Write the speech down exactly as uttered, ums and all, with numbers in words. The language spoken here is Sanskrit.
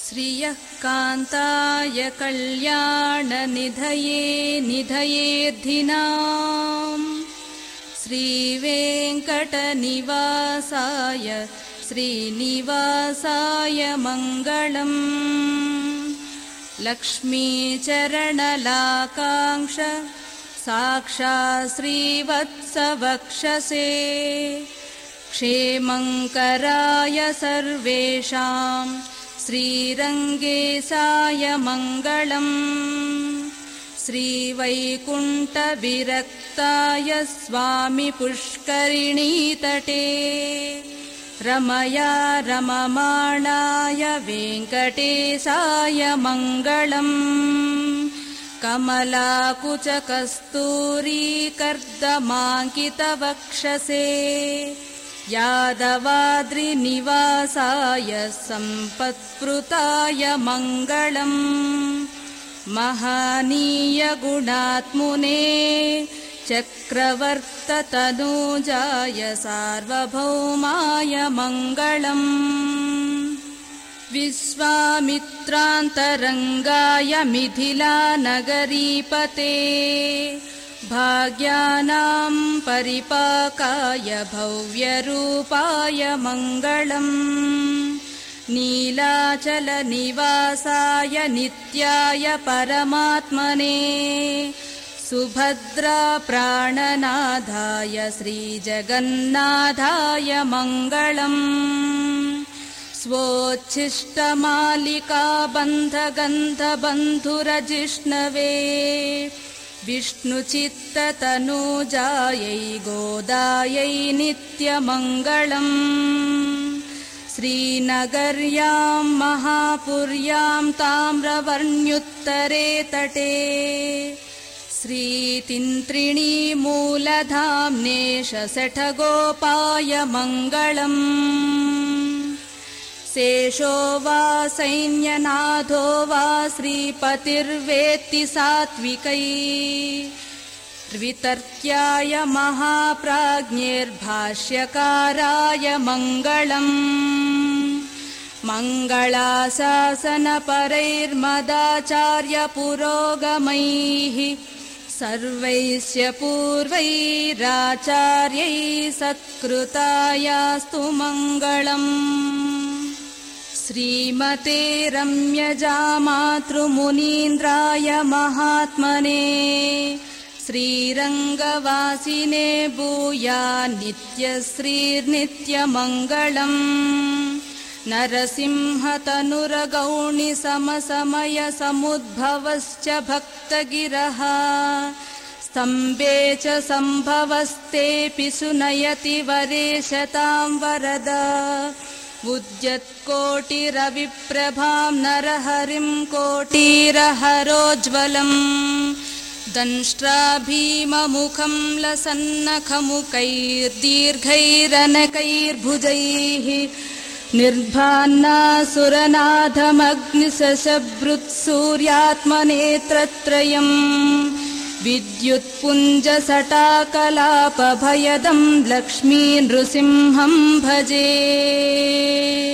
श्रियः कान्ताय कल्याणनिधये निधयेऽर्थिनाम् श्रीवेङ्कटनिवासाय श्रीनिवासाय मङ्गलम्। लक्ष्मीचरणलाकाङ्क्ष साक्षात् श्रीवत्सवक्षसे क्षेमङ्कराय सर्वेषां श्रीरङ्गेशाय मङ्गलम्। श्रीवैकुण्ठविरक्ताय स्वामी पुष्करिणीतटे रमया रममाणाय वेङ्कटेशाय मङ्गलम्। कमलाकुचकस्तूरीकर्दमाङ्कितवक्षसे यादवाद्रिनिवासाय सम्पत्प्लुताय मङ्गलम्। महनीय गुणात्मुने चक्रवर्ततनूजाय सार्वभौमाय मङ्गलम्। विश्वामित्रान्तरङ्गाय मिथिलानगरीपते भाग्यानां परिपाकाय भव्यरूपाय मङ्गलम्। नीलाचलनिवासाय नित्याय परमात्मने सुभद्राप्राणनाथाय श्रीजगन्नाथाय मङ्गलम्। स्वोच्छिष्टमालिकाबन्धगन्धबन्धुरजिष्णवे विष्णुचित्ततनूजायै गोदायै नित्यमङ्गलम्। श्रीनगर्यां महापुर्यां ताम्रवर्ण्युत्तरे तटे श्रीतिन्त्रिणीमूलधाम्ने शठगोपाय मङ्गलम्। शेषो वा सैन्यनाथो वा श्रीपतिर्वेत्ति सात्विकै वितर्क्याय महाप्राज्ञैर्भाष्यकाराय मङ्गलम्। मङ्गलाशासनपरैर्मदाचार्यपुरोगमैः सर्वैश्च पूर्वैराचार्यैः सत्कृतायास्तु मङ्गलम्। श्रीमते रम्यजामातृमुनीन्द्राय महात्मने श्रीरङ्गवासिने भूयान्नित्यश्रीर्नित्यमङ्गलम्। नरसिंहतनुरगौणिसमसमयसमुद्भवश्च भक्तगिरः स्तम्भे च सम्भवस्तेऽपि सुनयति वरेशतां वरद। उद्यत्कोटिरविप्रभां नरहरिं कोटिरहरोज्ज्वलम् दंष्ट्राभीममुखं लसन्नखमुखैर्दीर्घैरनकैर्भुजैः निर्भान्नासुरनाथमग्निशशब्रुत्सूर्यात्मनेत्रत्रयम् विद्युत्पुञ्जसटाकलापभयदं लक्ष्मी नृसिंहं भजे।